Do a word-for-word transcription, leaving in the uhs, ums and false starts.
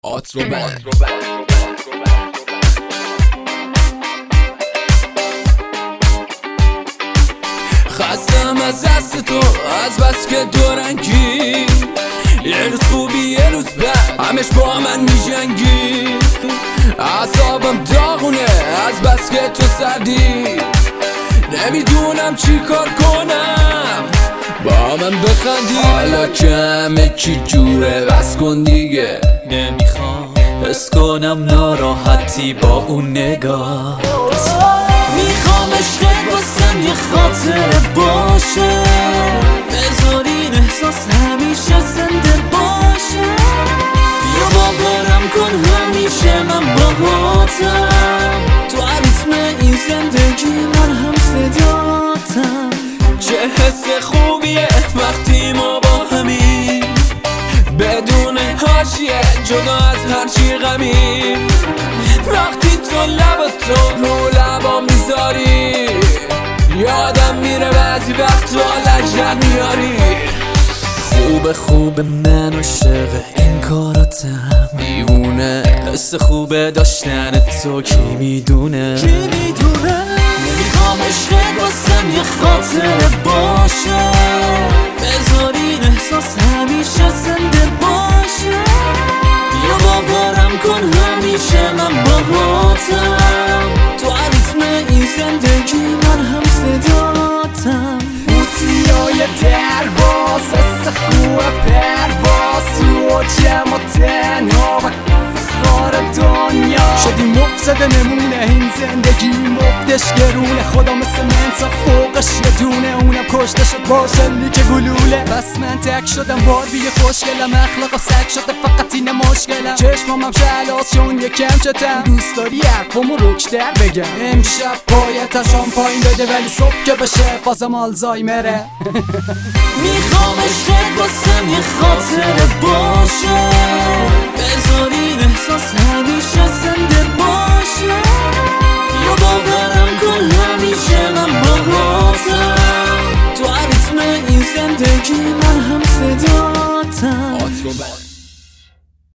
آتروبند خستم از دست تو، از بس که دو رنگی، یه روز خوبی یه روز بد، همش با من میجنگی. اعصابم داغونه از بس که تو سردی، نمیدونم چی کار کنم با من بخندی. حالا که همه چی جوره بس کن دیگه، نمیخوام حس کنم ناراحتی با اون نگاه. میخوام عشقت واسم یه خاطره باشه، بذار این احساس همیشه زنده باشه. یا باورم کن همیشه من باهاتم، تو ریتم این زندگی من هم صداتم. چه حس خوبیه وقتی ما با همیم، بدون حاشیه جدا از هر چی غمیم. وقتی تو لبتو رو لبا میذاری، یادم میره بعضی وقتا لجت میاری. خوب خوب من عاشق این کاراتم، دیوونه حس خوبه داشتن تو کی میدونه کی میدونه. نمیخوام عشقت واسم یه خاطره باشه، بذار این احساس همیشه زنده باشه. یا باورم کن همیشه من باهاتم، تو ریتم این زندگی من هم صداتم. موتیای در باز حس خوب پرواز، تو جمع و تنها و خار دنیا شدی مفسد نمونه این زندگی، مفتش گرونه. خدا مثل من تا فوقش یه دونه، اونم کشته شد با شلیک گلوله. بس من تک شدم باربی خوشگلم، اخلاق و سگ شده فقط این مشکلم. چشمامم شلاس چون یکم چتم، دوست داری حرفامو رکشتر بگم. امشب باید شامپاین بده ولی صبح که بشه فازم آلزایمره. میخوام عشقت واسم یه خاطره باشه، بذار این احساس همیشه زنده باشه. یا باورم کن همیشه من باهاتم، تو ریتم این زندگی من هم صداتم. آتروبند